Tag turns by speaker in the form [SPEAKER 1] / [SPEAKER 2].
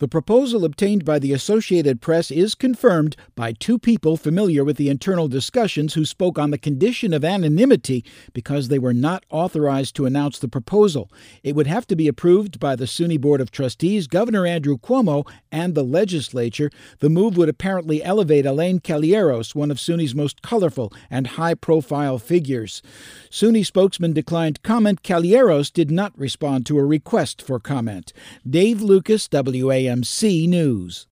[SPEAKER 1] The proposal obtained by the Associated Press is confirmed by two people familiar with the internal discussions who spoke on the condition of anonymity because they were not authorized to announce the proposal. It would have to be approved by the SUNY Board of Trustees, Governor Andrew Cuomo, and the legislature. The move would apparently elevate Elaine Calieros, one of SUNY's most colorful and high-profile figures. SUNY spokesman declined comment. Calieros did not respond to a request for comment. Dave Lucas, WAMC News.